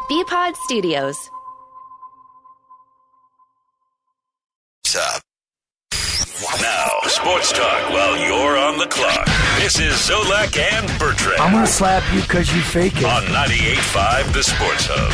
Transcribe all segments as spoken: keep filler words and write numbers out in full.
B-Pod Studios. Up. Now, sports talk while you're on the clock. This is Zolak and Bertrand. I'm going to slap you because you fake it. On ninety-eight point five, The Sports Hub.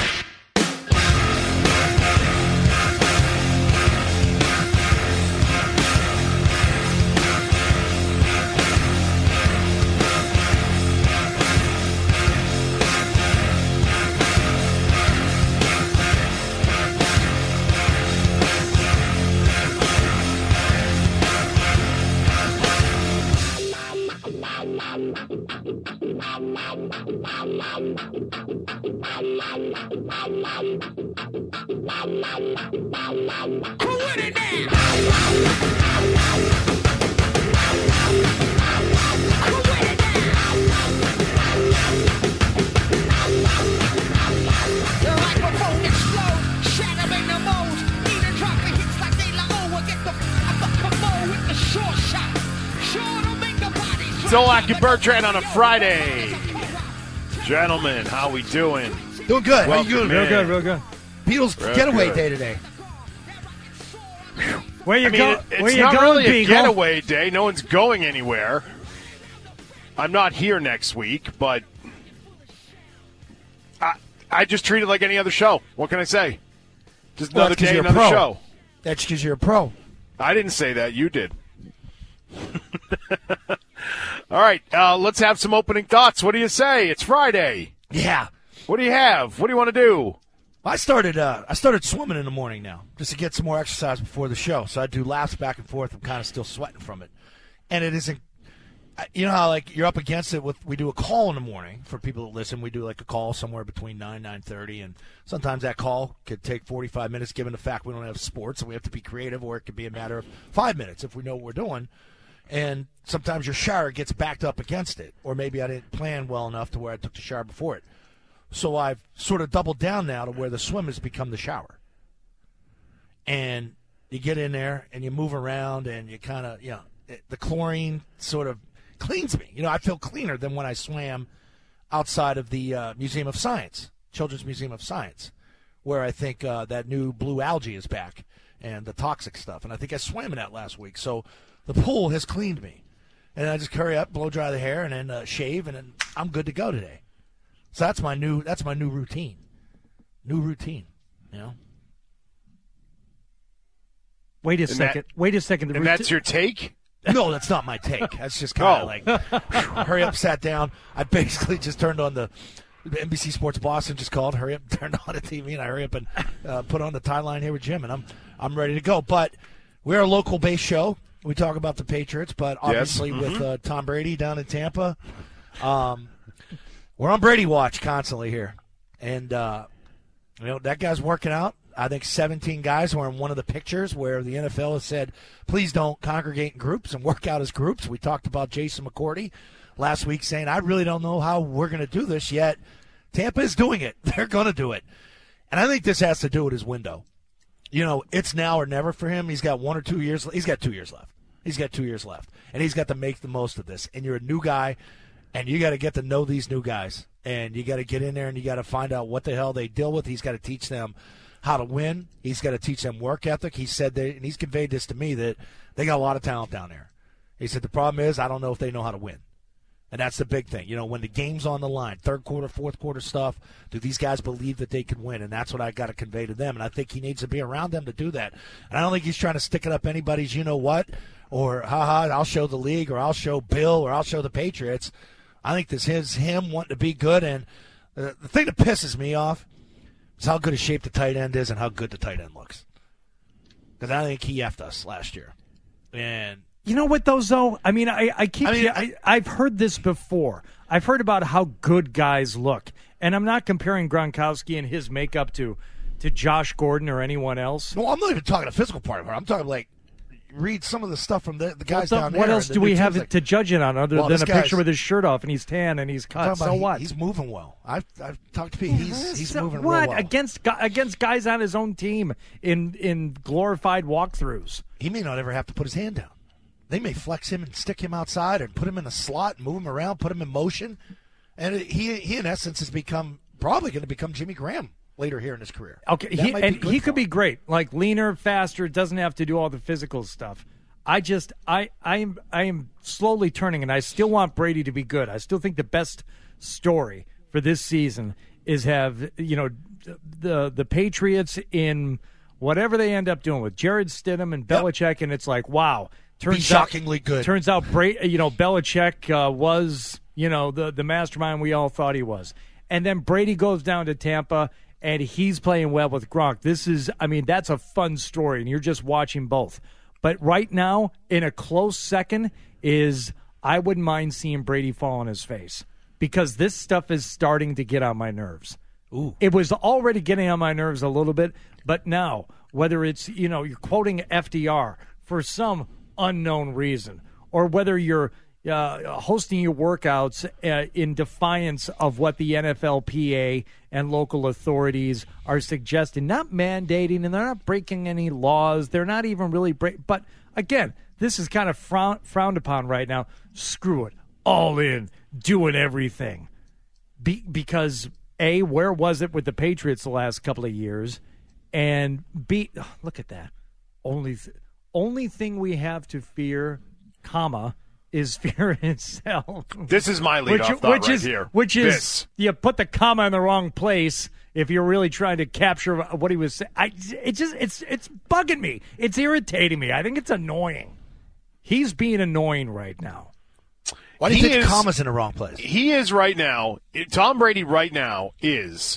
Zolak and Bertrand on a Friday. Gentlemen, how we doing? Doing good. How you doing? Real good, real good. Beatles Real getaway good. day today. Where you I mean, go? it- it's Where you not going, really a Beagle? getaway day. No one's going anywhere. I'm not here next week, but I, I just treat it like any other show. What can I say? Just Well, another that's 'cause day, you're a another pro. show. That's because you're a pro. I didn't say that. You did. All right, uh, let's have some opening thoughts. What do you say? It's Friday. Yeah. What do you have? What do you want to do? I started uh, I started swimming in the morning now just to get some more exercise before the show. So I do laps back and forth. I'm kind of still sweating from it. And it isn't – you know how, like, you're up against it with – we do a call in the morning for people that listen. We do, like, a call somewhere between nine, nine thirty. And sometimes that call could take forty-five minutes given the fact we don't have sports and we have to be creative, or it could be a matter of five minutes if we know what we're doing. And sometimes your shower gets backed up against it, or maybe I didn't plan well enough to where I took the shower before it. So I've sort of doubled down now to where the swim has become the shower. And you get in there and you move around and you kind of, you know, it, the chlorine sort of cleans me. You know, I feel cleaner than when I swam outside of the uh, Museum of Science, Children's Museum of Science, where I think uh, that new blue algae is back and the toxic stuff. And I think I swam in that last week. So the pool has cleaned me. And I just hurry up, blow dry the hair, and then uh, shave, and then I'm good to go today. So that's my new that's my new routine. New routine, you know. Wait a And second. that- Wait a second. The And rout- that's your take? No, that's not my take. That's just kind of Oh. like, hurry up, sat down. I basically just turned on the N B C Sports Boston, just called, hurry up, turned on the T V, and I hurry up and uh, put on the timeline here with Jim, and I'm I'm ready to go. But we're a local-based show. We talk about the Patriots, but obviously Yes. with uh, Tom Brady down in Tampa, um, we're on Brady watch constantly here. And, uh, you know, that guy's working out. I think seventeen guys were in one of the pictures where the N F L has said, please don't congregate in groups and work out as groups. We talked about Jason McCourty last week saying, I really don't know how we're going to do this yet. Tampa is doing it. They're going to do it. And I think this has to do with his window. You know, it's now or never for him. He's got one or two years. He's got two years left. He's got two years left. And he's got to make the most of this. And you're a new guy, and you got to get to know these new guys. And you got to get in there, and you got to find out what the hell they deal with. He's got to teach them how to win. He's got to teach them work ethic. He said that, and he's conveyed this to me, that they got a lot of talent down there. He said the problem is I don't know if they know how to win. And that's the big thing. You know, when the game's on the line, third quarter, fourth quarter stuff, do these guys believe that they can win? And that's what I got to convey to them. And I think he needs to be around them to do that. And I don't think he's trying to stick it up anybody's you-know-what, or, ha-ha, I'll show the league, or I'll show Bill, or I'll show the Patriots. I think this is him wanting to be good. And uh, the thing that pisses me off is how good a shape the tight end is and how good the tight end looks. Because I think he effed us last year. And You know what, though, Zoe? I mean, I, I keep. I mean, I, I've heard this before. I've heard about how good guys look, and I'm not comparing Gronkowski and his makeup to to Josh Gordon or anyone else. no, I'm not even talking the physical part of her. I'm talking like read some of the stuff from the, the guys What, down the- there. what else and the do new we have teams, like- to judge it on other Well, than this a guy's- picture with his shirt off and he's tan and he's I'm cut? talking So about he- what? He's moving well. I've I've talked to people. He's he's So moving what real well. against gu- against guys on his own team in in glorified walkthroughs? He may not ever have to put his hand down. They may flex him and stick him outside and put him in a slot and move him around, put him in motion. And it, he, he in essence, has become probably going to become Jimmy Graham later here in his career. Okay, That he, might be and good he for could him. be great, like leaner, faster. Doesn't have to do all the physical stuff. I just, I, I am, I am slowly turning, and I still want Brady to be good. I still think the best story for this season is have you know the the Patriots in whatever they end up doing with Jared Stidham and Belichick, yep. and it's like, wow, turns be shockingly out, good. Turns out, Bra- you know, Belichick uh, was you know the the mastermind we all thought he was, and then Brady goes down to Tampa. And he's playing well with Gronk. This is, I mean, that's a fun story, and you're just watching both. But right now, in a close second, is I wouldn't mind seeing Brady fall on his face because this stuff is starting to get on my nerves. Ooh. It was already getting on my nerves a little bit, but now, whether it's, you know, you're quoting F D R for some unknown reason, or whether you're Uh, hosting your workouts uh, in defiance of what the N F L P A and local authorities are suggesting, not mandating, and they're not breaking any laws. They're not even really break. But again, this is kind of frown- frowned upon right now. Screw it, all in, doing everything. Be- because A, where was it with the Patriots the last couple of years? And B, oh, look at that. Only, th- only thing we have to fear, comma. Is fear itself. This is my leadoff which, thought which right is, here. Which is, this. you put the comma in the wrong place if you're really trying to capture what he was saying. I, it just, it's, it's bugging me. It's irritating me. I think it's annoying. He's being annoying right now. Why do you he think is, comma's in the wrong place? He is right now, Tom Brady right now is,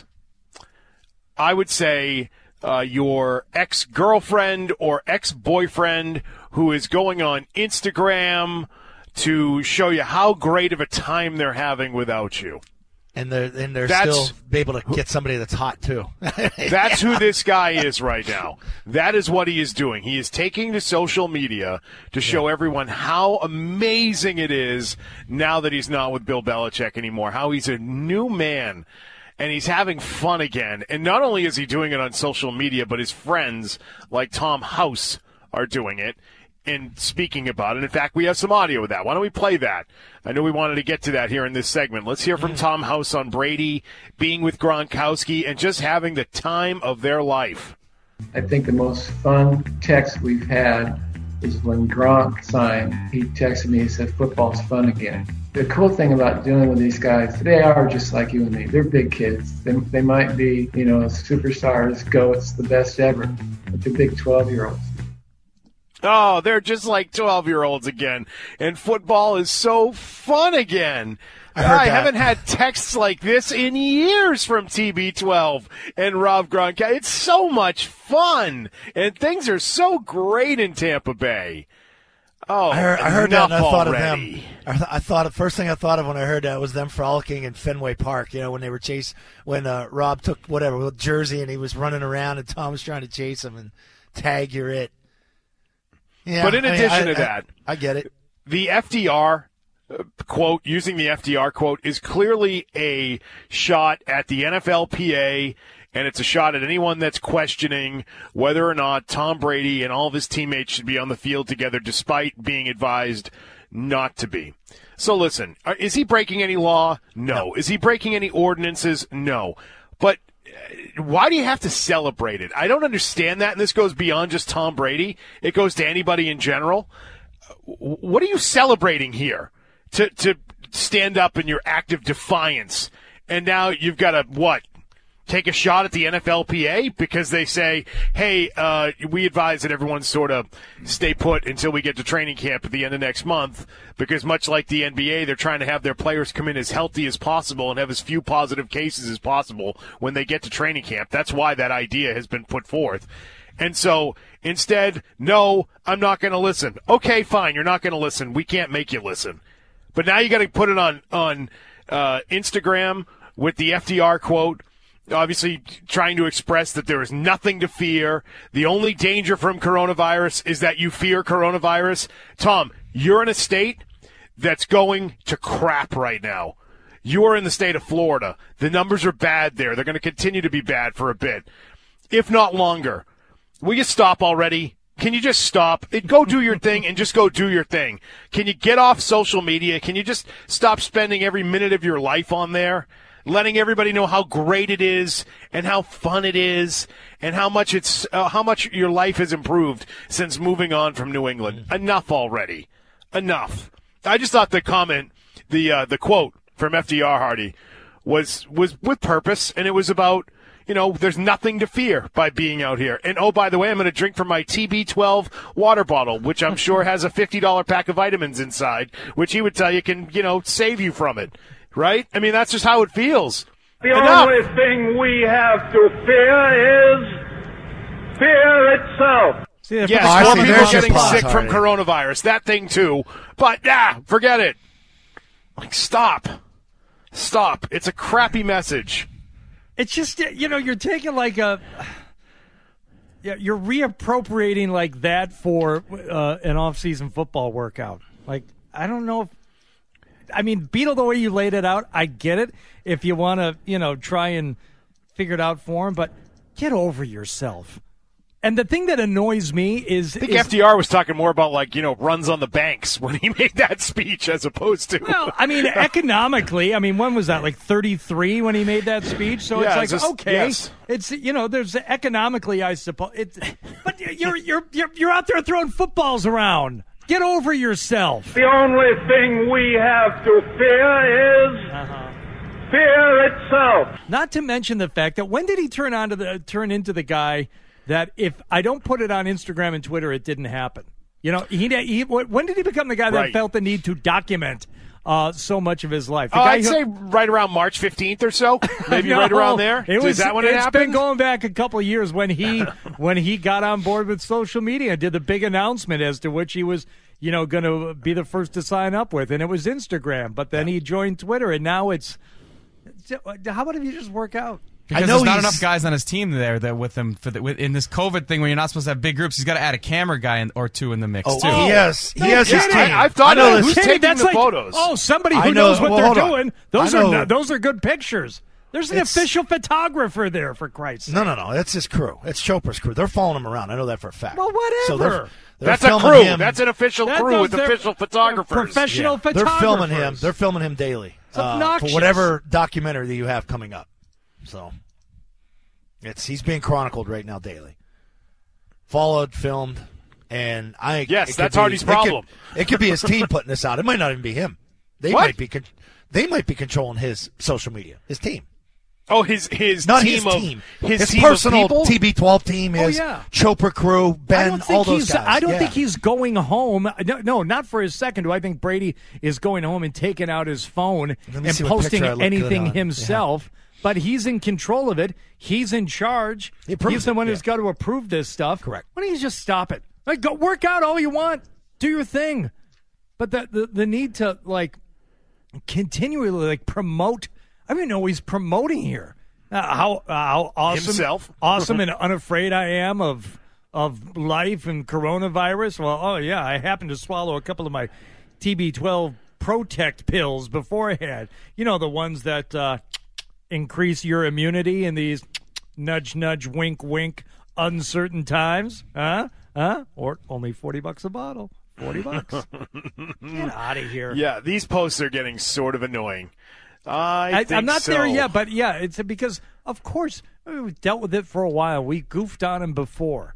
I would say, uh, your ex-girlfriend or ex-boyfriend who is going on Instagram to show you how great of a time they're having without you. And they're, and they're That's, still able to get somebody that's hot, too. That's who this guy is right now. That is what he is doing. He is taking to social media to show yeah. everyone how amazing it is now that he's not with Bill Belichick anymore, how he's a new man, and he's having fun again. And not only is he doing it on social media, but his friends like Tom House are doing it and speaking about it. In fact, we have some audio of that. Why don't we play that? I know we wanted to get to that here in this segment. Let's hear from mm. Tom House on Brady being with Gronkowski and just having the time of their life. I think the most fun text we've had is when Gronk signed. He texted me and said, football's fun again. The cool thing about dealing with these guys, they are just like you and me. They're big kids. They, they might be, you know, superstars, goats, the best ever, but they're big twelve-year-olds. Oh, they're just like twelve-year-olds again. And football is so fun again. I, heard I that. haven't had texts like this in years from T B twelve and Rob Gronkowski. It's so much fun. And things are so great in Tampa Bay. Oh, I heard, I heard that and I thought already. of them. I, th- I thought the first thing I thought of when I heard that was them frolicking in Fenway Park. You know, when they were chased, when uh, Rob took whatever with jersey and he was running around and Tom was trying to chase him and tag you're it. Yeah, but in I mean, addition I, to that, I, I get it. The F D R uh, quote, using the F D R quote, is clearly a shot at the N F L P A, and it's a shot at anyone that's questioning whether or not Tom Brady and all of his teammates should be on the field together despite being advised not to be. So listen, is he breaking any law? No. no. Is he breaking any ordinances? No. But why do you have to celebrate it? I don't understand that, and this goes beyond just Tom Brady. It goes to anybody in general. What are you celebrating here? To to stand up in your act of defiance, and now you've got to, what, take a shot at the N F L P A because they say, hey, uh, we advise that everyone sort of stay put until we get to training camp at the end of next month because much like the N B A, they're trying to have their players come in as healthy as possible and have as few positive cases as possible when they get to training camp. That's why that idea has been put forth. And so instead, no, I'm not going to listen. Okay, fine, you're not going to listen. We can't make you listen. But now you got to put it on, on uh, Instagram with the F D R quote, obviously trying to express that there is nothing to fear. The only danger from coronavirus is that you fear coronavirus. Tom, you're in a state that's going to crap right now. You are in the state of Florida. The numbers are bad there. They're going to continue to be bad for a bit, if not longer. Will you stop already? Can you just stop? Go do your thing and just go do your thing. Can you get off social media? Can you just stop spending every minute of your life on there? letting everybody know how great it is and how fun it is and how much it's uh, how much your life has improved since moving on from New England. Enough already. Enough. I just thought the comment, the uh, the quote from F D R, Hardy, was was with purpose, and it was about, you know, there's nothing to fear by being out here. And, oh, by the way, I'm going to drink from my T B twelve water bottle, which I'm sure has a fifty dollars pack of vitamins inside, which he would tell you can, you know, save you from it. Right? I mean, that's just how it feels. The Enough. only thing we have to fear is fear itself. See, if Yes, I more see. people There's your getting pause, sick from Hardy. coronavirus. That thing, too. But, yeah, forget it. Like, stop. Stop. It's a crappy message. It's just, you know, you're taking like a, yeah, you're reappropriating like that for uh, an off-season football workout. Like, I don't know if, I mean, Beetle, the way you laid it out, I get it. If you want to, you know, try and figure it out for him, but get over yourself. And the thing that annoys me is, I think is F D R was talking more about, like, you know, runs on the banks when he made that speech as opposed to. well, I mean, economically, I mean, when was that? Like thirty-three when he made that speech? So Yeah, it's like, it's just- okay, yes. it's, you know, there's economically, I suppose. It's, but you're, you're, you're, you're out there throwing footballs around. Get over yourself. The only thing we have to fear is Uh-huh. fear itself. Not to mention the fact that when did he turn on to the turn into the guy that if I don't put it on Instagram and Twitter, it didn't happen? You know, he, he when did he become the guy that Right. felt the need to document uh, so much of his life? The Oh, guy I'd who- say right around March fifteenth or so. Maybe No, right around there. It was, Is that when it it's happened? been going back a couple of years when he when he got on board with social media and did the big announcement as to which he was, you know, going to be the first to sign up with, and it was Instagram. But then he joined Twitter, and now it's. How about if you just work out? Because I know there's not he's- enough guys on his team there that with him for the, with, in this COVID thing where you're not supposed to have big groups. He's got to add a camera guy in, or two in the mix Oh, too. he has. He No has his kidding. team. I, I've thought I know of this. who's Kenny, taking that's the like, photos. Oh, somebody who I know- knows what well, they're hold on. doing. Those I are know- no- those are good pictures. There's an It's- official photographer there, for Christ's sake. No, no, no. That's his crew. It's Chopra's crew. They're following him around. I know that for a fact. Well, So whatever. they're, they're That's a filming crew. him. That's an official That- crew those- with they're- official photographers. Professional Yeah. They're photographers. filming him. They're filming him daily uh, for obnoxious. whatever documentary that you have coming up. So it's he's being chronicled right now daily, followed, filmed, and I. Yes, it could that's be- Hardy's it could- problem. It could be his team putting this out. It might not even be him. They What? might be. con- They might be controlling his social media. His team. Oh, his his Not team his of team. his, team personal of people? T B twelve team. Oh, His yeah. Chopra crew, I Ben, don't think all those he's. guys. I don't Yeah. think he's going home. No, no, not for his second. Do I think Brady is going home and taking out his phone Let me and see what posting picture I look good anything on. himself? But he's in control of it. He's in charge. He approves He's the it, one yeah. who's got to approve this stuff. Correct. Why don't you just stop it? Like, go work out all you want. Do your thing. But the the, the need to like continually like promote. I don't even know what he's promoting here. Uh, how how awesome, Himself. awesome and unafraid I am of of life and coronavirus. Well, oh yeah, I happened to swallow a couple of my T B twelve Protect pills beforehand. You know, the ones that uh, increase your immunity in these nudge, nudge, wink, wink, uncertain times. Huh? Huh? Or only forty bucks a bottle. Forty bucks. Get out of here. Yeah, these posts are getting sort of annoying. I, I, think I'm not so. there yet, but yeah, it's because, of course, I mean, we've dealt with it for a while. We goofed on him before.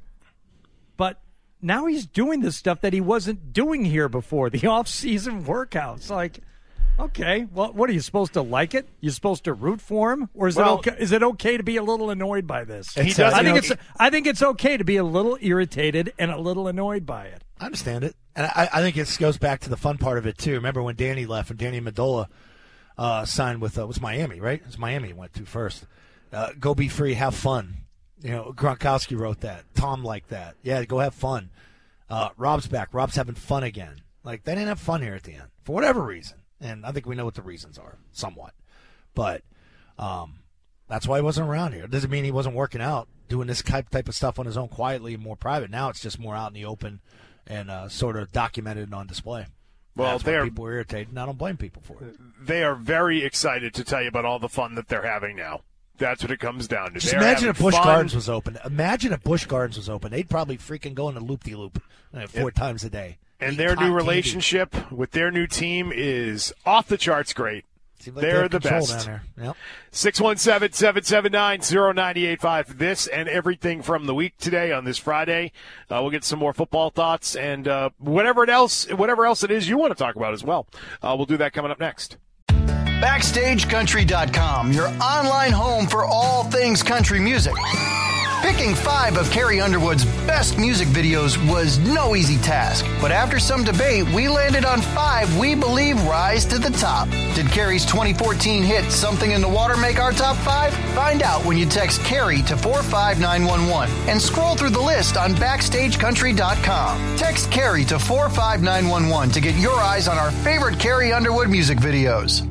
But now he's doing this stuff that he wasn't doing here before, the off-season workouts. Like, okay, well, what are you supposed to like it? You're supposed to root for him? Or is, Well- it, okay, is it okay to be a little annoyed by this? He does- I, think you know, it's, I think it's okay to be a little irritated and a little annoyed by it. I understand it, and I, I think it goes back to the fun part of it too. Remember when Danny left and Danny Amendola uh, signed with uh, it was Miami, right? It was Miami he went to first. Uh, go be free, have fun. You know, Gronkowski wrote that. Tom liked that. Yeah, go have fun. Uh, Rob's back. Rob's having fun again. Like they didn't have fun here at the end for whatever reason, and I think we know what the reasons are somewhat. But um, that's why he wasn't around here. It doesn't mean he wasn't working out, doing this type type of stuff on his own quietly, more private. Now it's just more out in the open and uh, sort of documented and on display. Well, That's why they're- people are irritated, and I don't blame people for it. They are very excited to tell you about all the fun that they're having now. That's what it comes down to. Just They're imagine having if Busch fun. Gardens was open. Imagine if Busch Gardens was open. They'd probably freaking go in a loop-de-loop uh, four Yep. times a day. And Eat their pot new candy. relationship with their new team is off the charts great. Seems like They're they have the control best. down there. Yep. six one seven, seven seven nine, zero nine eight five. This and everything from the week today on this Friday. Uh, we'll get some more football thoughts and uh, whatever it else, whatever else it is you want to talk about as well. Uh, we'll do that coming up next. Backstage Country dot com, your online home for all things country music. Picking five of Carrie Underwood's best music videos was no easy task, but after some debate, we landed on five we believe rise to the top. Did Carrie's twenty fourteen hit Something in the Water make our top five? Find out when you text Carrie to four five nine one one and scroll through the list on Backstage Country dot com. Text Carrie to four five nine one one to get your eyes on our favorite Carrie Underwood music videos.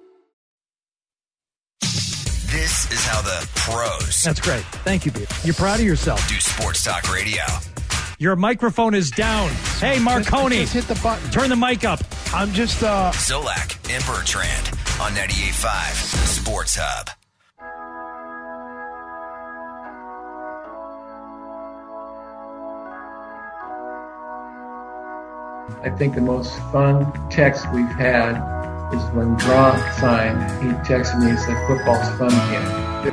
This is how the pros That's great. Thank you, Pete. You're proud of yourself. do sports talk radio. Your microphone is down. Hey, Marconi. Just hit the button. Turn the mic up. I'm just, uh... Zolak and Bertrand on ninety-eight point five Sports Hub. I think the most fun text we've had is when Gronk signed. He texted me and said, football's fun again.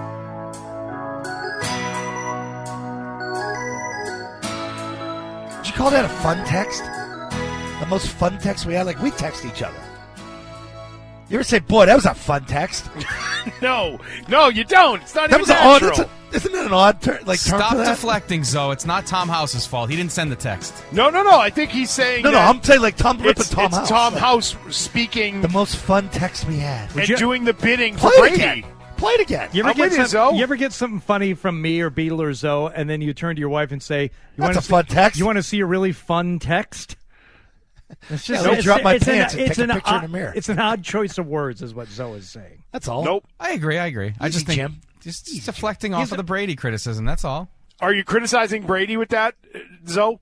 Did you call that a fun text? The most fun text we had? Like, we text each other. You ever say, boy, that was a fun text? No, no, you don't. It's not That even was an odd, natural. that's a, isn't that an odd ter- like, term Stop for that? deflecting, Zoe. It's not Tom House's fault. He didn't send the text. No, no, no. I think he's saying No, no, that I'm saying like Tom ripping it's, Tom it's House. Tom House speaking The most fun text we had. and you- doing the bidding for Play it Brady. again. Play it again. You ever, I'm get with you, some- Zoe. you ever get something funny from me or Beetle or Zoe, and then you turn to your wife and say, "You That's want a fun text. You want to see a really fun text?" It's Yeah, don't it's- drop my it's an- pants and it's take a an picture in odd- the mirror. It's an odd choice of words, is what Zoe is saying. That's all. Nope. I agree. I agree. I Easy, just think Jim. just, just deflecting off He's of a- the Brady criticism. That's all. Are you criticizing Brady with that, uh, Zoe?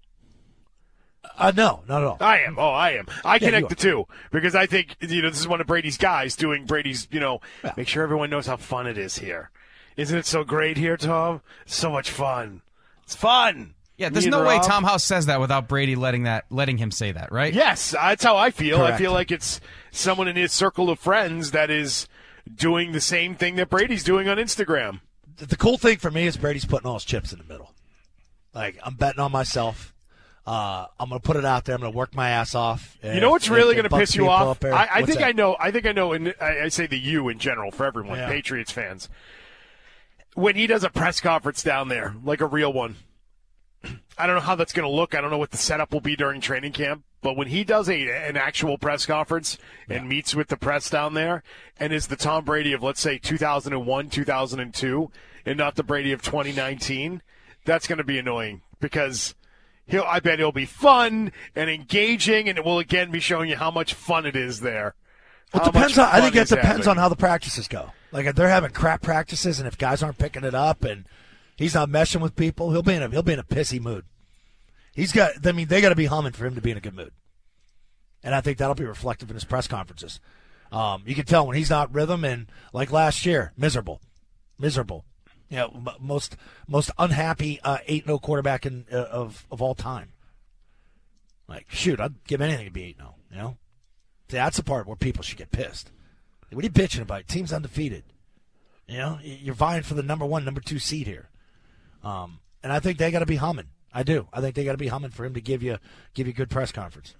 Uh, no, not at all. I am. Oh, I am. I you connect are. the two because I think you know this is one of Brady's guys doing Brady's. You know, make sure everyone knows how fun it is here. Isn't it so great here, Tom? So much fun. It's fun. Yeah, there's Me and no way Rob- Tom House says that without Brady letting that letting him say that, right? Yes, that's how I feel. I Correct. feel like it's someone in his circle of friends that is doing the same thing that Brady's doing on Instagram. The cool thing for me is Brady's putting all his chips in the middle. Like, I'm betting on myself. Uh, I'm going to put it out there. I'm going to work my ass off. You know what's really going to piss you off? There, I, I what's think that? I know. I think I know. And I, I say the you in general for everyone, Yeah. Patriots fans. When he does a press conference down there, like a real one, I don't know how that's going to look. I don't know what the setup will be during training camp. But when he does a an actual press conference and meets with the press down there, and is the Tom Brady of, let's say, two thousand one, two thousand two, and not the Brady of twenty nineteen, that's going to be annoying because he'll. I bet it'll be fun and engaging, and it will again be showing you how much fun it is there. Well, How it depends much on. I think fun it is depends on having. how the practices go. Like if they're having crap practices, and if guys aren't picking it up, and he's not meshing with people, he'll be in a he'll be in a pissy mood. He's got. I mean, they got to be humming for him to be in a good mood, and I think that'll be reflective in his press conferences. Um, you can tell when he's not rhythm, and like last year, miserable, miserable. You know, m- most most unhappy uh, eight no quarterback in, uh, of of all time. Like, shoot, I'd give anything to be eight no. You know, see, that's the part where people should get pissed. What are you bitching about? Team's undefeated. You know, you're vying for the number one, number two seed here. Um, and I think they got to be humming. I do. I think they got to be humming for him to give you give you a good press conference.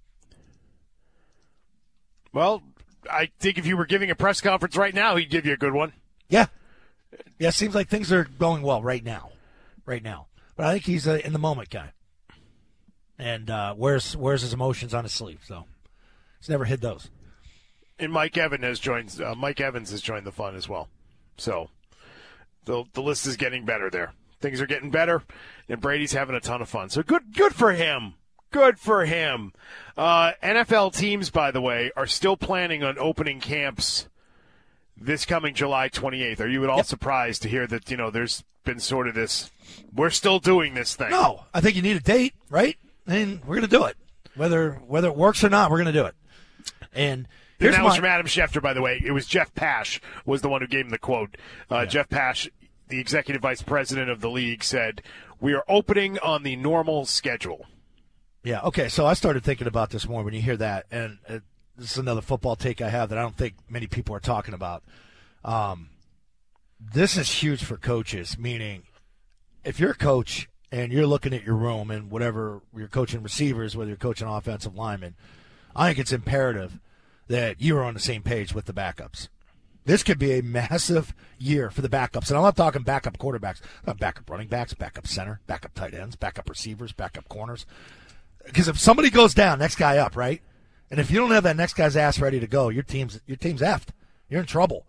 Well, I think if you were giving a press conference right now, he'd give you a good one. Yeah. Yeah, it seems like things are going well right now. Right now. But I think he's a in the moment guy. And uh, wears, wears his emotions on his sleeve. So he's never hid those. And Mike Evans has joined. Uh, Mike Evans has joined the fun as well. So the the list is getting better there. Things are getting better, and Brady's having a ton of fun. So good, good for him. Good for him. Uh, N F L teams, by the way, are still planning on opening camps this coming July twenty-eighth. Are you at all Yep. surprised to hear that, you know, there's been sort of this, we're still doing this thing? No, I think you need a date, right? And we're going to do it. Whether whether it works or not, we're going to do it. And And here's that my, was from Adam Schefter, by the way. It was Jeff Pash was the one who gave him the quote. Uh, Yeah. Jeff Pash, the executive vice president of the league, said, "We are opening on the normal schedule." Yeah, okay, so I started thinking about this more when you hear that, and uh, this is another football take I have that I don't think many people are talking about. Um, this is huge for coaches, meaning if you're a coach and you're looking at your room and whatever you're coaching receivers, whether you're coaching offensive linemen, I think it's imperative that you are on the same page with the backups. This could be a massive year for the backups. And I'm not talking backup quarterbacks. I'm talking backup running backs, backup center, backup tight ends, backup receivers, backup corners. Because if somebody goes down, next guy up, right? And if you don't have that next guy's ass ready to go, your team's your team's effed. You're in trouble.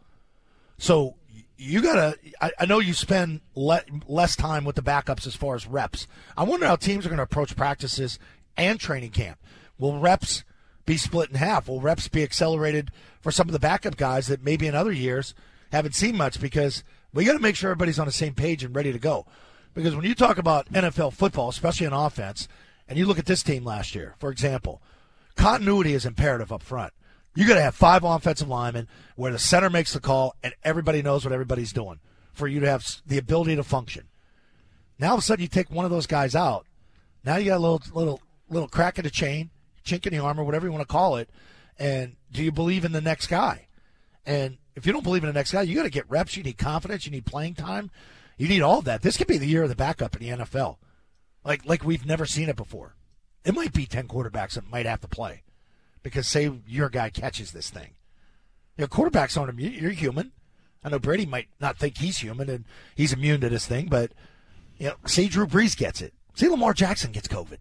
So you got to I, – I know you spend le- less time with the backups as far as reps. I wonder how teams are going to approach practices and training camp. Will reps – be split in half? Will reps be accelerated for some of the backup guys that maybe in other years haven't seen much? Because we got to make sure everybody's on the same page and ready to go. Because when you talk about N F L football, especially on offense, and you look at this team last year, for example, continuity is imperative up front. You got to have five offensive linemen where the center makes the call and everybody knows what everybody's doing for you to have the ability to function. Now all of a sudden you take one of those guys out. Now you got a little little little crack in the chain, chink in the armor, whatever you want to call it, and do you believe in the next guy? And if you don't believe in the next guy, you got to get reps. You need confidence. You need playing time. You need all of that. This could be the year of the backup in the N F L, like like we've never seen it before. It might be ten quarterbacks that might have to play because, say, your guy catches this thing. You know, quarterbacks aren't immune. You're human. I know Brady might not think he's human and he's immune to this thing, but you know, say Drew Brees gets it. Say Lamar Jackson gets COVID.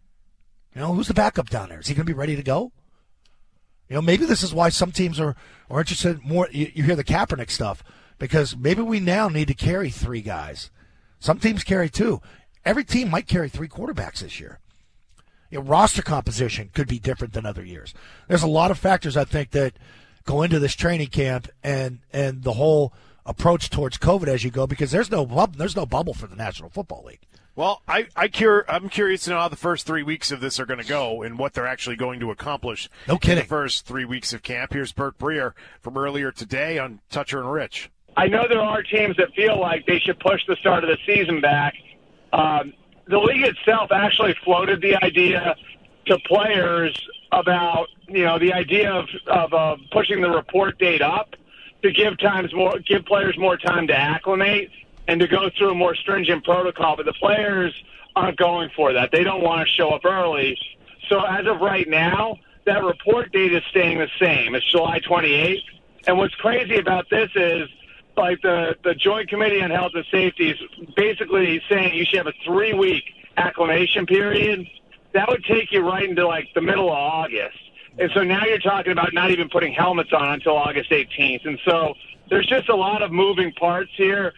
You know, who's the backup down there? Is he going to be ready to go? You know, maybe this is why some teams are, are interested more. You, you hear the Kaepernick stuff because maybe we now need to carry three guys. Some teams carry two. Every team might carry three quarterbacks this year. You know, roster composition could be different than other years. There's a lot of factors, I think, that go into this training camp and, and the whole approach towards COVID as you go because there's no there's no bubble for the National Football League. Well, I, I cur- I'm curious to know how the first three weeks of this are going to go and what they're actually going to accomplish no kidding. in the first three weeks of camp. Here's Bert Breer from earlier today on Toucher and Rich. I know there are teams that feel like they should push the start of the season back. Um, the league itself actually floated the idea to players about, you know, the idea of, of uh, pushing the report date up to give times more, give players more time to acclimate and to go through a more stringent protocol. But the players aren't going for that. They don't want to show up early. So as of right now, that report date is staying the same. It's July twenty-eighth. And what's crazy about this is, like, the, the Joint Committee on Health and Safety is basically saying you should have a three-week acclimation period. That would take you right into, like, the middle of August. And so now you're talking about not even putting helmets on until August eighteenth. And so there's just a lot of moving parts here.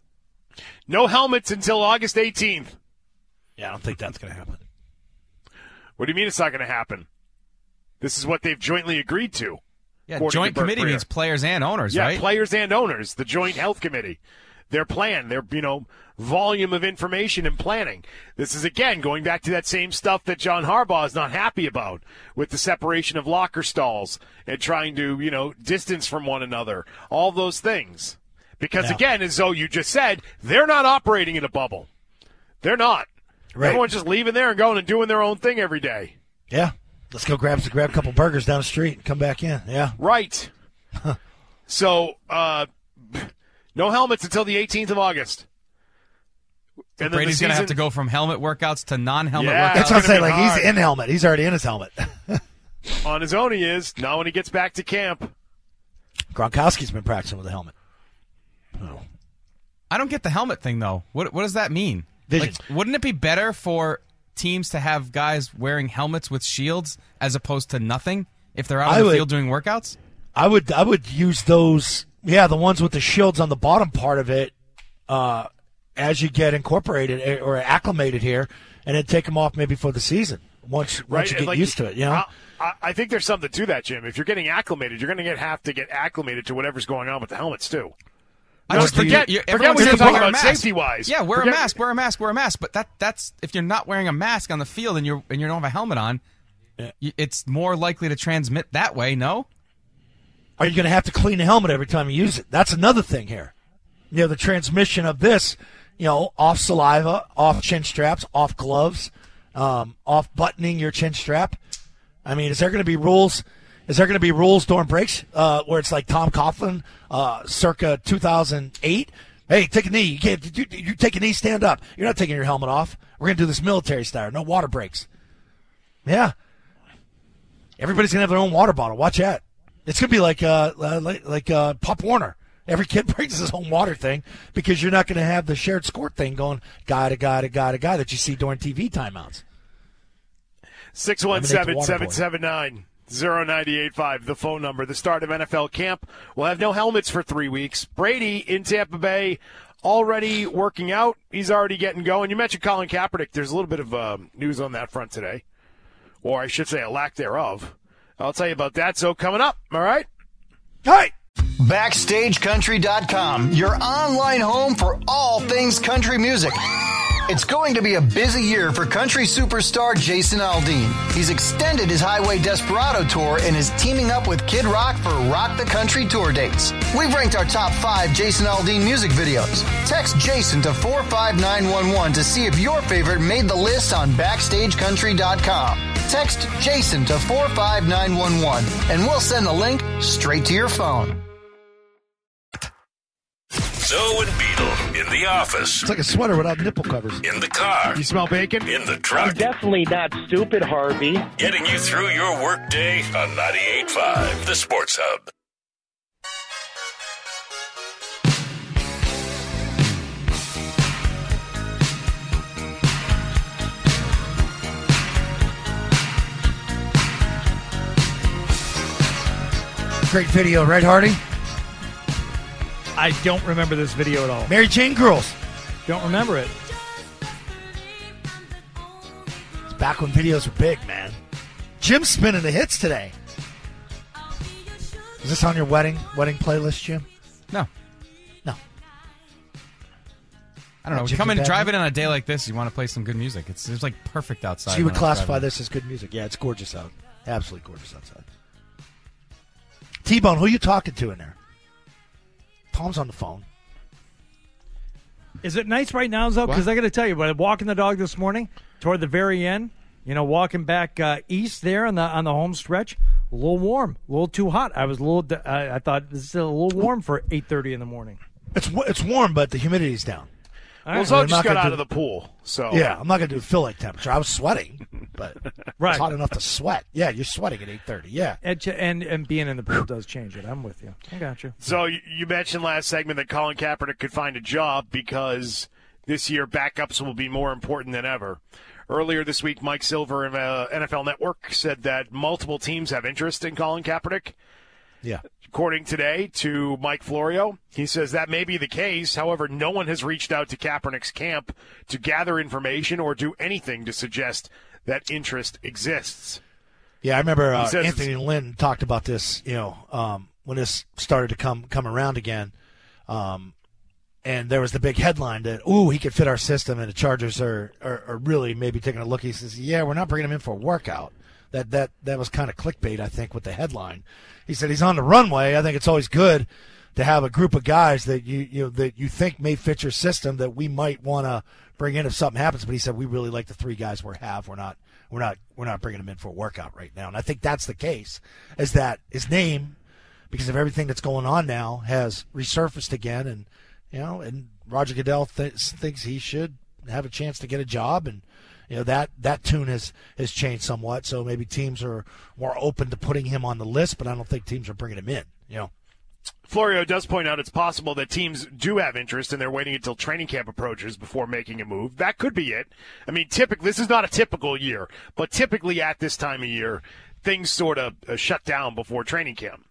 No helmets until August eighteenth. Yeah, I don't think that's going to happen. What do you mean it's not going to happen? This is what they've jointly agreed to. Yeah, joint committee means players and owners, yeah, right? Yeah, players and owners, the joint health committee. Their plan, their, you know, volume of information and planning. This is, again, going back to that same stuff that John Harbaugh is not happy about with the separation of locker stalls and trying to, you know, distance from one another, all those things. Because, yeah. again, as though you just said, they're not operating in a bubble. They're not. Right. Everyone's just leaving there and going and doing their own thing every day. Yeah. Let's go grab grab a couple burgers down the street and come back in. Yeah. Right. So, uh, no helmets until the eighteenth of August. So and Brady's going to have to go from helmet workouts to non-helmet yeah, workouts. That's what I'm saying. Like, hard. He's in helmet. He's already in his helmet. On his own he is. Now when he gets back to camp. Gronkowski's been practicing with a helmet. Oh. I don't get the helmet thing, though. What what does that mean? Vision. Like, wouldn't it be better for teams to have guys wearing helmets with shields as opposed to nothing if they're out on I the would, field doing workouts? I would I would use those, yeah, the ones with the shields on the bottom part of it uh, as you get incorporated or acclimated here, and then take them off maybe for the season once, right. once you get like, used to it. You know, I, I think there's something to that, Jim. If you're getting acclimated, you're going to get have to get acclimated to whatever's going on with the helmets, too. I just forget, you, forget what you're talking about safety-wise. Yeah, wear forget, a mask, wear a mask, wear a mask. But that that's if you're not wearing a mask on the field and you're and you don't have a helmet on, it's more likely to transmit that way. No. Are you going to have to clean the helmet every time you use it? That's another thing here. You know, the transmission of this, you know, off saliva, off chin straps, off gloves, um, off buttoning your chin strap. I mean, is there going to be rules? Is there going to be rules during breaks uh, where it's like Tom Coughlin, uh, circa two thousand eight? Hey, take a knee. You can't. You, you take a knee. Stand up. You're not taking your helmet off. We're going to do this military style. No water breaks. Yeah. Everybody's going to have their own water bottle. Watch that. It's going to be like uh, like, like uh, Pop Warner. Every kid brings his own water thing because you're not going to have the shared score thing going guy to guy to guy to guy that you see during T V timeouts. six one seven, seven seven nine, zero nine eight five, the phone number. The start of N F L camp. We'll have no helmets for three weeks. Brady in Tampa Bay already working out. He's already getting going. You mentioned Colin Kaepernick. There's a little bit of uh, news on that front today, or I should say a lack thereof. I'll tell you about that. So coming up, all right? All right. Backstage Country dot com, your online home for all things country music. It's going to be a busy year for country superstar Jason Aldean. He's extended his Highway Desperado tour and is teaming up with Kid Rock for Rock the Country tour dates. We've ranked our top five Jason Aldean music videos. Text Jason to four five nine one one to see if your favorite made the list on Backstage Country dot com. Text Jason to four five nine one one and we'll send the link straight to your phone. Zoe and Beetle in the office. It's like a sweater without nipple covers. In the car. You smell bacon? In the truck. I'm definitely not stupid, Harvey. Getting you through your workday on ninety-eight point five, the Sports Hub. Great video, right, Hardy? I don't remember this video at all. Mary Jane Girls. Don't remember it. It's back when videos were big, man. Jim's spinning the hits today. Is this on your wedding wedding playlist, Jim? No. No. I don't know. Jim's Coming bad driving on a day like this, you want to play some good music. It's it's like perfect outside. So you would when I was classify driving. this as good music. Yeah, it's gorgeous out. Absolutely gorgeous outside. T-Bone, who you talking to in there? Tom's on the phone. Is it nice right now, Zoe? Because I got to tell you, when I was walking the dog this morning, toward the very end, you know, walking back uh, east there on the on the home stretch, a little warm, a little too hot. I was a little. I, I thought this is a little warm for eight thirty in the morning. It's it's warm, but the humidity's down. Well, right. Zoe I'm just not got gonna out do- of the pool, so Yeah, I'm not going to do feel like temperature. I was sweating, but Right. it's hot enough to sweat. Yeah, you're sweating at eight thirty. Yeah. And, and and being in the pool does change it. I'm with you. I got you. So you you mentioned last segment that Colin Kaepernick could find a job because this year backups will be more important than ever. Earlier this week, Mike Silver of uh, N F L Network said that multiple teams have interest in Colin Kaepernick. Yeah. According today to Mike Florio, he says that may be the case. However, no one has reached out to Kaepernick's camp to gather information or do anything to suggest that interest exists. Yeah, I remember uh, He says Anthony Lynn talked about this, you know, um, when this started to come come around again. Um, and there was the big headline that, ooh, he could fit our system, and the Chargers are, are, are really maybe taking a look. He says, yeah, we're not bringing him in for a workout. That that that was kind of clickbait, I think, with the headline. He said he's on the runway. I think it's always good to have a group of guys that you you know, that you think may fit your system that we might want to bring in if something happens. But he said we really like the three guys we have. We're not we're not we're not bringing them in for a workout right now. And I think that's the case. Is that his name, because of everything that's going on now, has resurfaced again, and you know, and Roger Goodell th- thinks he should have a chance to get a job, and you know, that, that tune has, has changed somewhat, so maybe teams are more open to putting him on the list, but I don't think teams are bringing him in, you know. Florio does point out it's possible that teams do have interest and they're waiting until training camp approaches before making a move. That could be it. I mean, typically, this is not a typical year, but typically at this time of year, things sort of uh, shut down before training camp.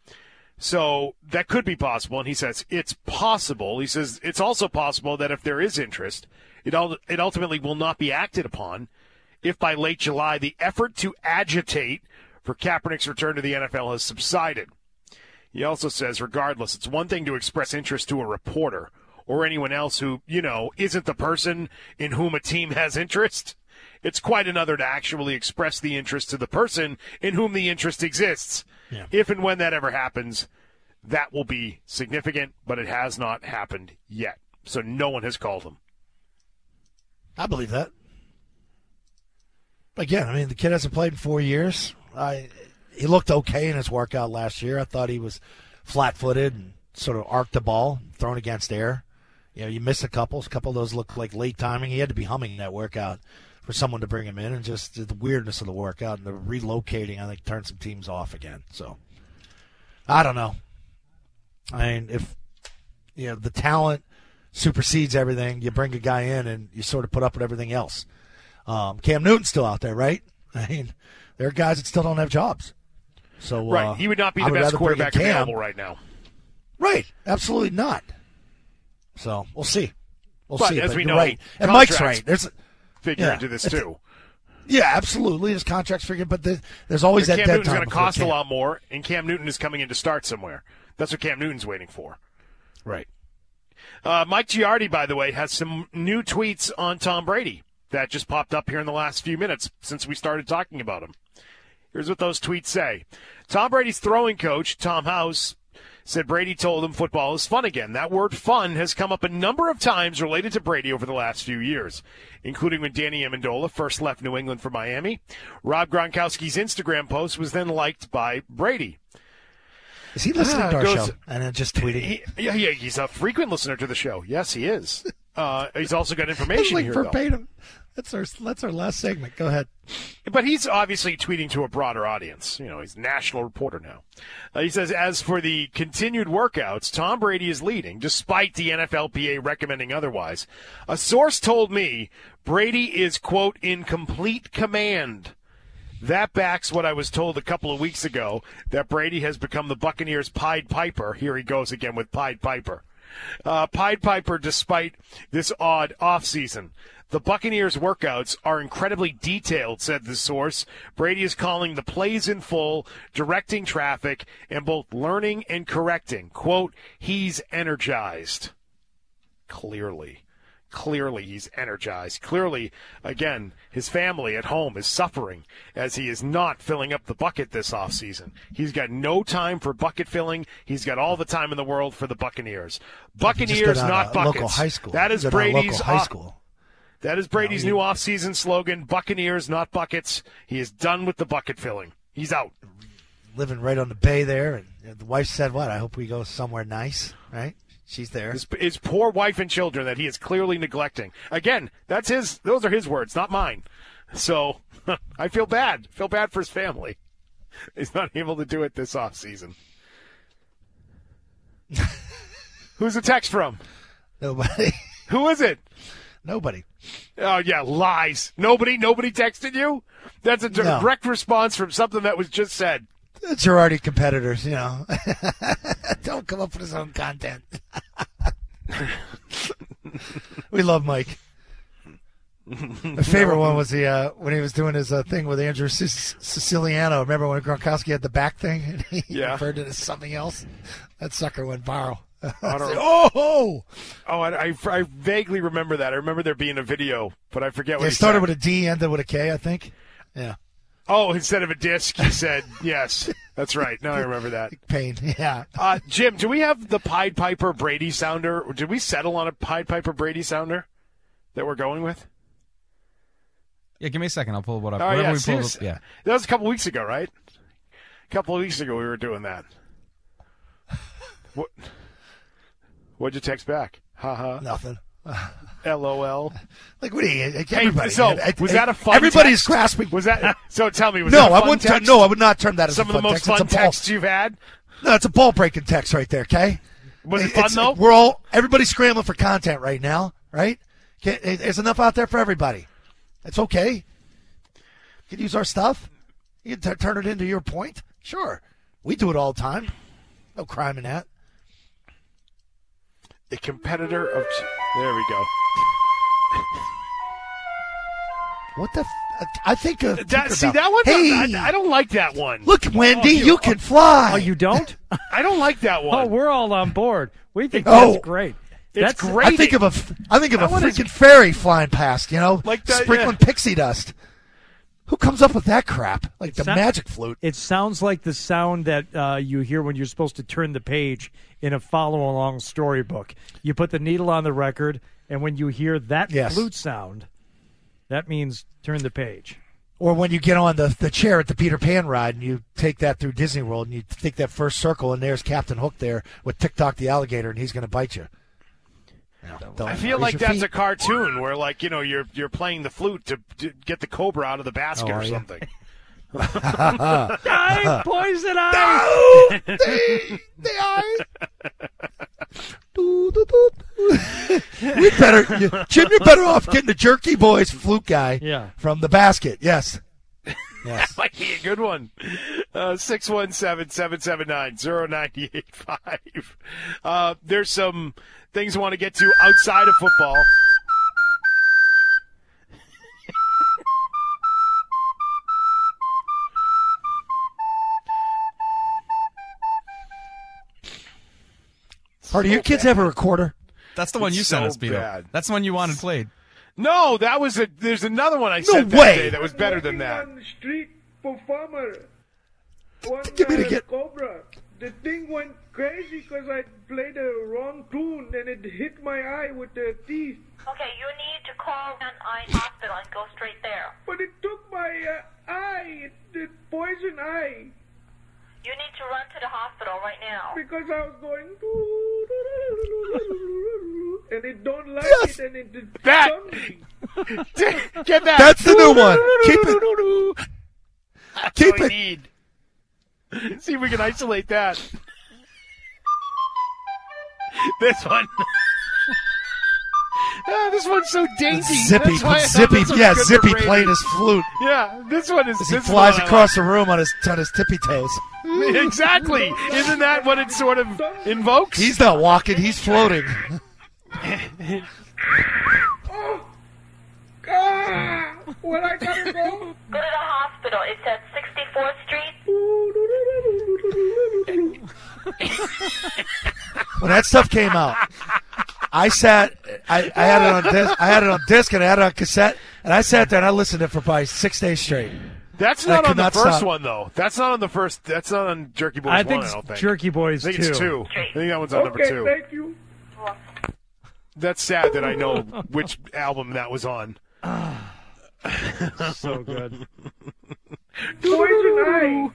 So that could be possible, and he says it's possible. He says it's also possible that if there is interest, it ul- it ultimately will not be acted upon if by late July the effort to agitate for Kaepernick's return to the N F L has subsided. He also says, regardless, it's one thing to express interest to a reporter or anyone else who, you know, isn't the person in whom a team has interest. It's quite another to actually express the interest to the person in whom the interest exists. Yeah. If and when that ever happens, that will be significant, but it has not happened yet. So no one has called him. I believe that. Again, I mean, the kid hasn't played in four years. I, he looked okay in his workout last year. I thought he was flat-footed and sort of arced the ball, thrown against air. You know, you missed a couple. A couple of those looked like late timing. He had to be humming that workout for someone to bring him in, and just the weirdness of the workout and the relocating, I think, turned some teams off again. So, I don't know. I mean, if you know the talent supersedes everything, you bring a guy in and you sort of put up with everything else. Um, Cam Newton's still out there, right? I mean, there are guys that still don't have jobs. So, right, uh, he would not be I the would best rather bring in quarterback Cam. available right now. Right, absolutely not. So we'll see. We'll but see. as but we you're know, right, and Mike's right. There's figure yeah, into this too. Yeah, absolutely. His contract's figured, but the, there's always but that Cam dead Newton's time going to before cost Cam. a lot more, and Cam Newton is coming in to start somewhere. That's what Cam Newton's waiting for. Right. Uh, Mike Giardi, by the way, has some new tweets on Tom Brady that just popped up here in the last few minutes since we started talking about him. Here's what those tweets say. Tom Brady's throwing coach, Tom House, said Brady told him football is fun again. That word fun has come up a number of times related to Brady over the last few years, including when Danny Amendola first left New England for Miami. Rob Gronkowski's Instagram post was then liked by Brady. Is he listening Ah, to our goes- show and then just tweeting? He, yeah, yeah, he's a frequent listener to the show. Yes, he is. Uh, he's also got information like here, though. verbatim. That's our that's our last segment. Go ahead. But he's obviously tweeting to a broader audience. You know, he's a national reporter now. Uh, he says, as for the continued workouts, Tom Brady is leading, despite the N F L P A recommending otherwise. A source told me Brady is, quote, in complete command. That backs what I was told a couple of weeks ago, that Brady has become the Buccaneers' Pied Piper. Here he goes again with Pied Piper. Uh, Pied Piper, despite this odd offseason. The Buccaneers' workouts are incredibly detailed, said the source. Brady is calling the plays in full, directing traffic, and both learning and correcting. Quote, he's energized. Clearly. Clearly he's energized. Clearly, again, his family at home is suffering as he is not filling up the bucket this offseason. He's got no time for bucket filling. He's got all the time in the world for the Buccaneers. Buccaneers, not buckets. Local high school. That is Just got out of Brady's local high off- school. That is Brady's No, he- new offseason slogan, Buccaneers, not buckets. He is done with the bucket filling. He's out. Living right on the bay there, and the wife said, "What? I hope we go somewhere nice." Right? She's there. His, his poor wife and children that he is clearly neglecting. Again, that's his. Those are his words, not mine. So I feel bad. Feel bad for his family. He's not able to do it this offseason. Who's the text from? Nobody. Who is it? Nobody. Oh, yeah, lies. Nobody? Nobody texted you? That's a No. direct response from something that was just said. Girardi competitors, you know. Don't come up with his own content. We love Mike. My favorite one was the uh, when he was doing his uh, thing with Andrew Sic- Siciliano. Remember when Gronkowski had the back thing and he Yeah. referred to it as something else? That sucker went viral. I I don't- said, oh, Oh, I, I, I vaguely remember that. I remember there being a video, but I forget what it he started said. with a D, ended with a K, I think. Yeah, Oh, instead of a disc, he said, yes. That's right. Now I remember that. pain. Yeah. Uh, Jim, do we have the Pied Piper Brady sounder? Or did we settle on a Pied Piper Brady sounder that we're going with? Yeah, give me a second. I'll pull what up. Oh, Whatever yeah, we pulled serious- up. Yeah. That was a couple weeks ago, right? A couple of weeks ago we were doing that. What? What'd you text back? Ha ha. Nothing. L O L. Like, what do you, like, Hey, everybody. so, I- I- was that a fun Everybody's text? grasping. Was that so? Tell me, was no, that a I fun wouldn't. text? No, I would not term that as Some a of fun the most text. fun It's a ball, texts you've had. No, it's a ball breaking text right there. Okay. Was it It's- fun though? We're all everybody's scrambling for content right now, right? Can- There's enough out there for everybody. It's okay. You can use our stuff. You can t- turn it into your point. Sure, we do it all the time. No crime in that. A competitor of. There we go. What the? F- I think of That, see that one? Hey, I, I don't like that one. look, Wendy, Oh, you, you- can fly. Oh, you don't? I don't like that one. Oh, we're all on board. We think Oh. that's great. It's That's great. I think of a, f- I think of That a one is- freaking fairy flying past. You know, Like that, sprinkling yeah. pixie dust. Who comes up with that crap? Like the Sou- magic flute. It sounds like the sound that uh, you hear when you're supposed to turn the page in a follow-along storybook. You put the needle on the record, and when you hear that Yes. flute sound, that means turn the page. Or when you get on the, the chair at the Peter Pan ride and you take that through Disney World and you take that first circle and there's Captain Hook there with TikTok the alligator and he's going to bite you. No, I feel like that's feet. a cartoon where, like, you know, you're you're playing the flute to, to get the cobra out of the basket oh, or something. Die, poison eye! No! The, the eye! we better, you, Jim, you're better off getting the Jerky Boys flute guy yeah. from the basket. Yes. Yes. That might be a good one. Uh, six one seven, seven seven nine, zero nine eight five. Uh, there's some things I want to get to outside of football. Or do your kids bad. have a recorder? That's the one It's you sent so us, Beto. bad. That's the one you wanted played. No, that was a. There's another one I No sent way. that day that was better than that. One street performer. One Give me the uh, get- Cobra. The thing went crazy because I played a wrong tune and it hit my eye with the teeth. Okay, you need to call an eye hospital and go straight there. But it took my uh, eye. It, it poisoned eye. You need to run to the hospital right now. Because I was going and it don't like Yes. it and it, it That- stung me. Get that. That's the new one. Keep it. That's Keep what it. we need. See if we can isolate that. This one. Ah, this one's so dainty. Zippy, That's why I thought Zippy, this was yeah, good for Zippy radio. playing his flute Yeah, this one is. as he this is flies what I across the room on his on his tippy toes. like. Exactly. Isn't that what it sort of invokes? He's not walking; he's floating. Oh, ah, well, I gotta go. Go to the hospital. It's at sixty-fourth Street. When that stuff came out, I sat. I, I had it on disc. I had it on disc and I had it on cassette, and I sat there and I listened to it for probably six days straight. That's And I not could on the not first stop. one, though. That's not on the first. That's not on Jerky Boys I one. think I don't think. Jerky Boys I think two. it's two. I think that one's on number Okay, two. thank you. That's sad that I know which album that was on. So good. Poison eye.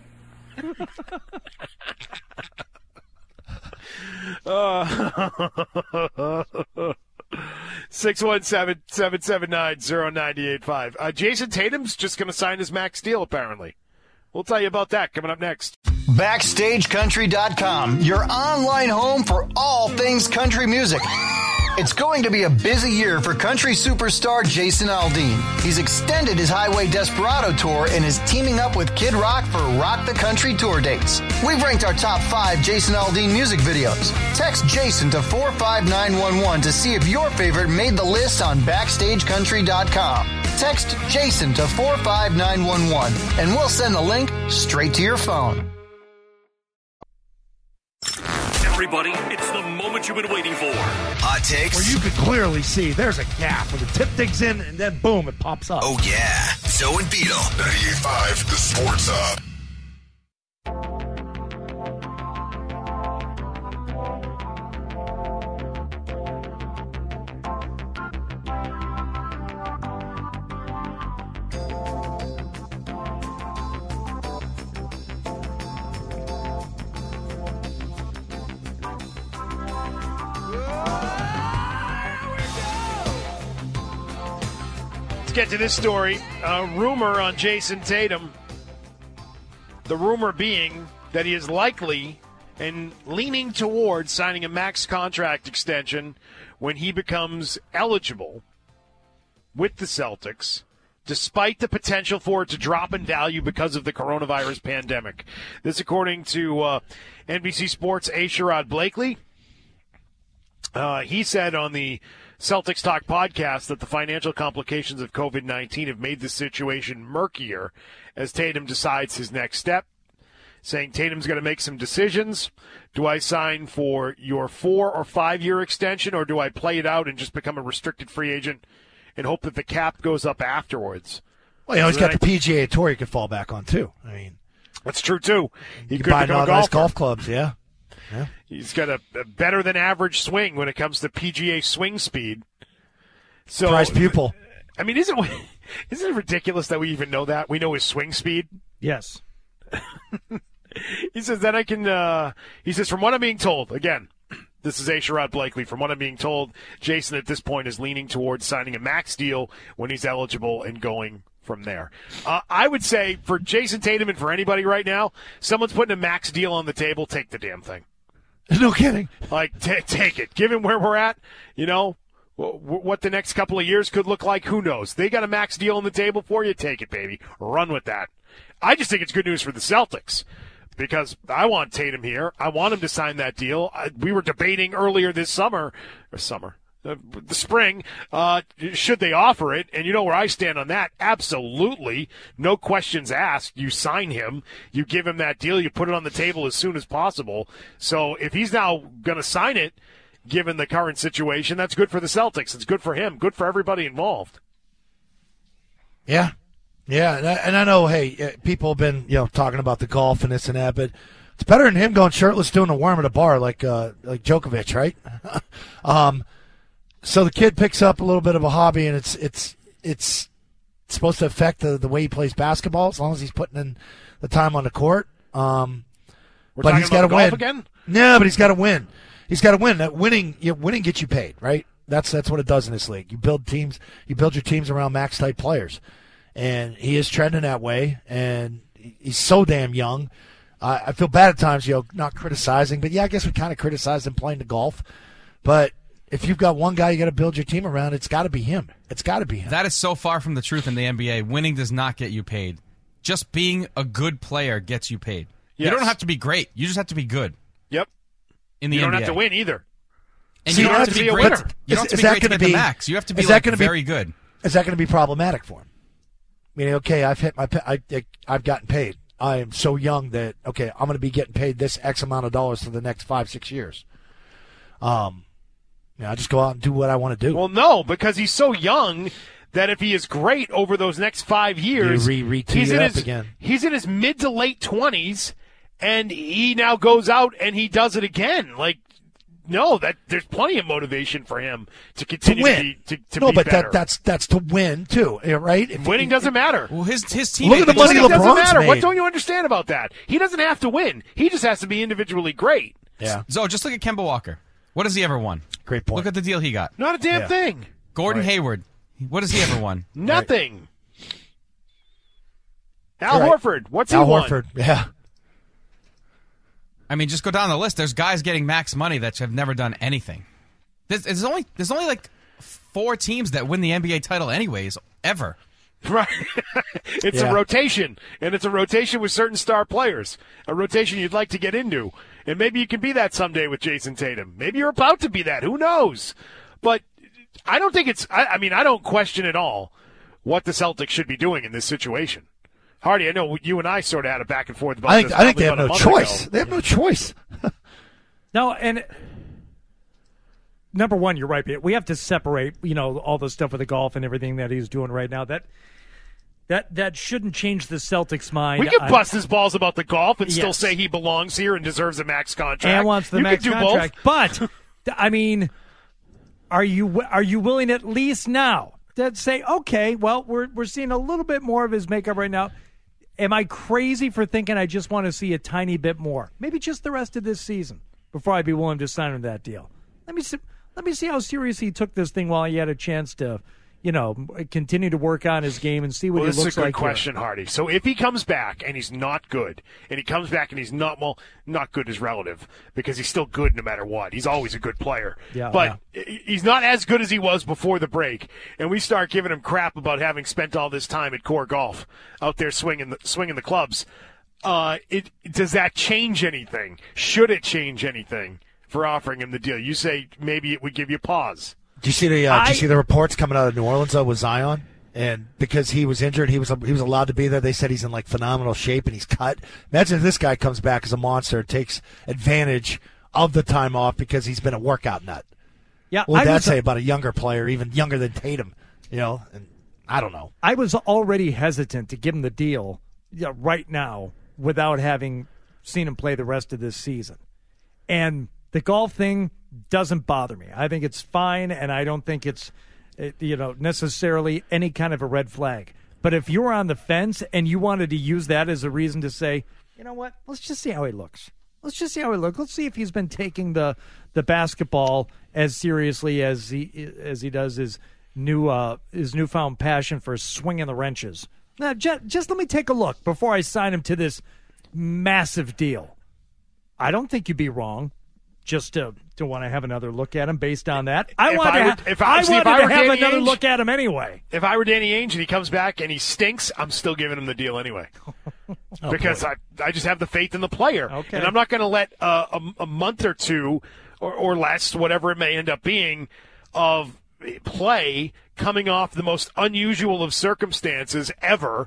six one seven, seven seven nine, zero nine eight five. Uh, Jason Tatum's just going to sign his max deal, apparently. We'll tell you about that coming up next. Backstage Country dot com, your online home for all things country music. It's going to be a busy year for country superstar Jason Aldean. He's extended his Highway Desperado tour and is teaming up with Kid Rock for Rock the Country tour dates. We've ranked our top five Jason Aldean music videos. Text Jason to four five nine one one to see if your favorite made the list on Backstage Country dot com. Text Jason to four five nine one one and we'll send the link straight to your phone. Everybody, it's the moment you've been waiting for. Hot takes. Where you could clearly see there's a gap where the tip digs in and then boom, it pops up. Oh, yeah. Zoe and Beetle. ninety-eight point five, the Sports Hub. Let's get to this story. A rumor on Jason Tatum. The rumor being that he is likely and leaning towards signing a max contract extension when he becomes eligible with the Celtics, despite the potential for it to drop in value because of the coronavirus pandemic. This according to uh, N B C Sports' A. Sherrod Blakely. Uh, he said on the Celtics Talk podcast that the financial complications of covid nineteen have made the situation murkier as Tatum decides his next step, saying Tatum's going to make some decisions. Do I sign for your four- or five-year extension, or do I play it out and just become a restricted free agent and hope that the cap goes up afterwards? Well, you know, he's So got then the P G A Tour he could fall back on, too. I mean, That's true, too. He you could buy become a nice golfer. golf clubs, yeah. Yeah. He's got a, a better than average swing when it comes to P G A swing speed. So Price pupil. I mean, isn't isn't it ridiculous that we even know that? We know his swing speed. Yes. He says that I can. Uh, he says, from what I'm being told, again, this is A. Sherrod Blakely. From what I'm being told, Jason at this point is leaning towards signing a max deal when he's eligible and going from there. Uh, I would say for Jason Tatum and for anybody right now, someone's putting a max deal on the table. Take the damn thing. No kidding. Like, t- take it. Given where we're at, you know, w- w- what the next couple of years could look like, who knows? They got a max deal on the table for you. Take it, baby. Run with that. I just think it's good news for the Celtics. Because I want Tatum here. I want him to sign that deal. I, we were debating earlier this summer, or summer, uh, the spring, uh, should they offer it? And you know where I stand on that. Absolutely. No questions asked. You sign him. You give him that deal. You put it on the table as soon as possible. So if he's now going to sign it, given the current situation, that's good for the Celtics. It's good for him. Good for everybody involved. Yeah. Yeah, and I, and I know, hey, people have been, you know, talking about the golf and this and that, but it's better than him going shirtless doing a worm at a bar like uh, like Djokovic, right? um, so the kid picks up a little bit of a hobby, and it's it's it's supposed to affect the, the way he plays basketball as long as he's putting in the time on the court. Um, We're but talking he's got to about golf win again? No, but he's got to win. He's got to win. That winning, you know, winning gets you paid, right? That's that's what it does in this league. You build teams. You build your teams around max type players. And he is trending that way, and he's so damn young. Uh, I feel bad at times, you know, not criticizing, but yeah, I guess we kind of criticize him playing the golf. But if you've got one guy you got to build your team around, it's got to be him. It's got to be him. That is so far from the truth in the N B A. Winning does not get you paid. Just being a good player gets you paid. Yes. You don't have to be great. You just have to be good. Yep. In the you don't N B A. have to win either. And See, you don't have to that's- be great. but You don't is- have to is be that great to gonna get the be- max. You have to be is that like, gonna be- very good. Is that going to be problematic for him? Meaning, okay, I've hit my, pa- I, I, I've gotten paid. I am so young that okay, I'm going to be getting paid this X amount of dollars for the next five, six years. Um, yeah, I just go out and do what I want to do. Well, no, because he's so young that if he is great over those next five years, You re- re-tee he's it in up his again. he's in his mid to late twenties, and he now goes out and he does it again. Like, no, that there's plenty of motivation for him to to continue win. to be to, to no, be but better. that that's that's to win too, yeah, right? If, Winning doesn't matter. Well, his his team. Look at the money Winning doesn't LeBron's matter. What made. don't you understand about that? He doesn't have to win. He just has to be individually great. Yeah. So just look at Kemba Walker. What has he ever won? Great point. Look at the deal he got. Not a damn Yeah. thing. Gordon Right. Hayward. What has he ever won? Nothing. Al Right. Horford. What's Al he won? Horford, yeah. I mean, just go down the list. There's guys getting max money that have never done anything. There's, there's only there's only like four teams that win the N B A title, anyways, ever. Right. It's Yeah. a rotation, and it's a rotation with certain star players. A rotation you'd like to get into. And maybe you can be that someday with Jason Tatum. Maybe you're about to be that. Who knows? But I don't think it's I, I mean, I don't question at all what the Celtics should be doing in this situation. Hardy, I know you and I sort of had a back and forth about I think this. I think they probably have about no a month choice. ago. They have no choice. No, and number one, you're right. Pete. We have to separate, you know, all the stuff with the golf and everything that he's doing right now. That that that shouldn't change the Celtics' mind. We could I- bust his balls about the golf and still Yes. say he belongs here and deserves a max contract. and wants the you max could do contract. both. But I mean, are you are you willing at least now to say, okay, well, we're we're seeing a little bit more of his makeup right now. Am I crazy for thinking I just want to see a tiny bit more? Maybe just the rest of this season before I'd be willing to sign him that deal. Let me see, let me see how serious he took this thing while he had a chance to, you know, continue to work on his game and see what Well, he this looks is a good like. here. question, Hardy. So if he comes back and he's not good, and he comes back and he's not, well, not good is relative because he's still good no matter what. He's always a good player. Yeah, but he's not as good as he was before the break, and we start giving him crap about having spent all this time at Core Golf out there swinging the, swinging the clubs. Uh, it does that change anything? Should it change anything for offering him the deal? You say maybe it would give you pause. Do you see the uh, do I- you see the reports coming out of New Orleans though with Zion? And because he was injured, he was he was allowed to be there. They said he's in like phenomenal shape and he's cut. Imagine if this guy comes back as a monster and takes advantage of the time off because he's been a workout nut. Yeah, What would I that was- say about a younger player, even younger than Tatum? You know, and I don't know. I was already hesitant to give him the deal yeah, right now without having seen him play the rest of this season. And the golf thing doesn't bother me. I think it's fine, and I don't think it's uh, you know, necessarily any kind of a red flag. But if you were on the fence and you wanted to use that as a reason to say, you know what, let's just see how he looks. Let's just see how he looks. Let's see if he's been taking the, the basketball as seriously as he as he does his new uh, his newfound passion for swinging the wrenches. Now, just, just let me take a look before I sign him to this massive deal. I don't think you'd be wrong just to, to want to have another look at him based on that. I If wanted, I were- to, if I- I see, if wanted I were to have Danny another Ainge- look at him anyway. If I were Danny Ainge and he comes back and he stinks, I'm still giving him the deal anyway. Oh, because I, I just have the faith in the player. Okay. And I'm not going to let uh, a, a month or two or, or less, whatever it may end up being, of play coming off the most unusual of circumstances ever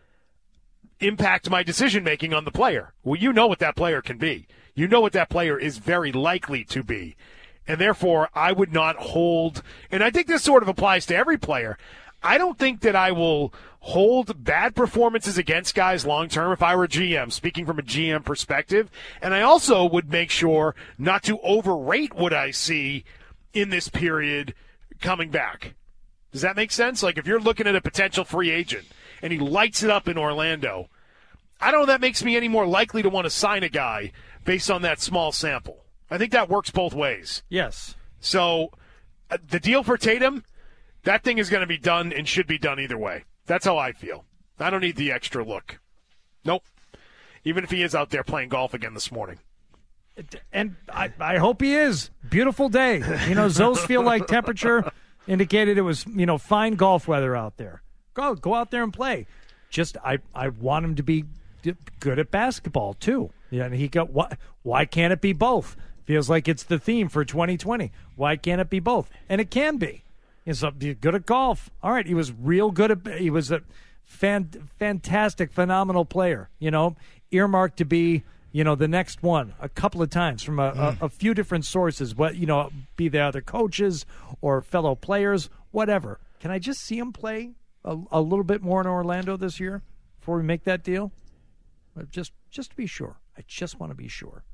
impact my decision-making on the player. Well, you know what that player can be. You know what that player is very likely to be. And therefore, I would not hold, and I think this sort of applies to every player, I don't think that I will hold bad performances against guys long-term if I were a G M, speaking from a G M perspective. And I also would make sure not to overrate what I see in this period coming back. Does that make sense? Like if you're looking at a potential free agent and he lights it up in Orlando, I don't know if that makes me any more likely to want to sign a guy based on that small sample. I think that works both ways. Yes. So uh, the deal for Tatum, that thing is going to be done and should be done either way. That's how I feel. I don't need the extra look. Nope. Even if he is out there playing golf again this morning. And I, I hope he is. Beautiful day. You know, Zoe's feel like temperature indicated it was, you know, fine golf weather out there. Go go out there and play. Just I, I want him to be good at basketball too. Yeah, and he got why why can't it be both? Feels like it's the theme for twenty twenty. Why can't it be both? And it can be. He's good at golf. All right, he was real good at. He was a fan, fantastic, phenomenal player. You know, earmarked to be, you know, the next one a couple of times from a, mm. a, a few different sources. What you know, be they other coaches or fellow players, whatever. Can I just see him play a, a little bit more in Orlando this year before we make that deal? Just, just to be sure. I just want to be sure.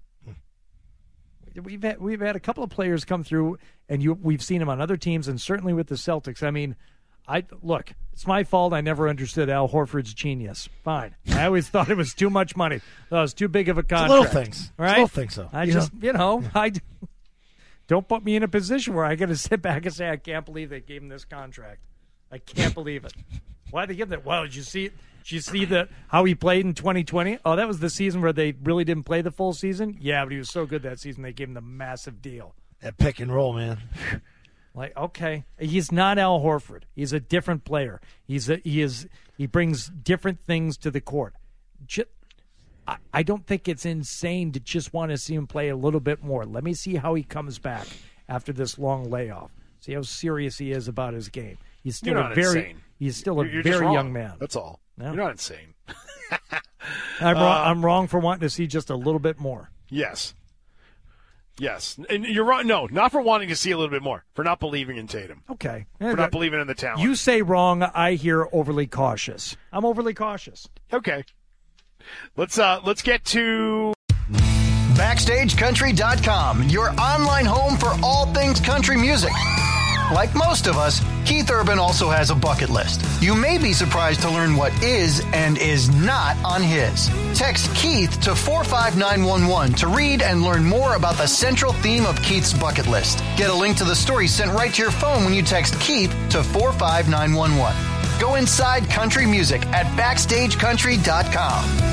We've had, we've had a couple of players come through, and you, we've seen them on other teams, and certainly with the Celtics. I mean, I look, it's my fault. I never understood Al Horford's genius. Fine. I always thought it was too much money. That was too big of a contract. It's little things. Right? It's little things, though. I you just, know? you know, I don't put me in a position where I got to sit back and say, I can't believe they gave him this contract. I can't believe it. Why did they give that? Well, did you see? Did you see the how he played in twenty twenty? Oh, that was the season where they really didn't play the full season. Yeah, but he was so good that season they gave him the massive deal. That pick and roll, man. Like, okay, he's not Al Horford. He's a different player. He's a, he is he brings different things to the court. Just, I, I don't think it's insane to just want to see him play a little bit more. Let me see how he comes back after this long layoff. See how serious he is about his game. He's still You're a not very insane. he's still a You're, you're very just wrong. young man. That's all. No. You're not insane. I'm, uh, wrong, I'm wrong for wanting to see just a little bit more. Yes. Yes. And you're wrong. No, not for wanting to see a little bit more. For not believing in Tatum. Okay. For not believing in the talent. You say wrong, I hear overly cautious. I'm overly cautious. Okay. Let's uh let's get to Backstage Country dot com, your online home for all things country music. Like most of us, Keith Urban also has a bucket list. You may be surprised to learn what is and is not on his. Text Keith to four five nine one one to read and learn more about the central theme of Keith's bucket list. Get a link to the story sent right to your phone when you text Keith to four five nine one one. Go inside country music at Backstage Country dot com.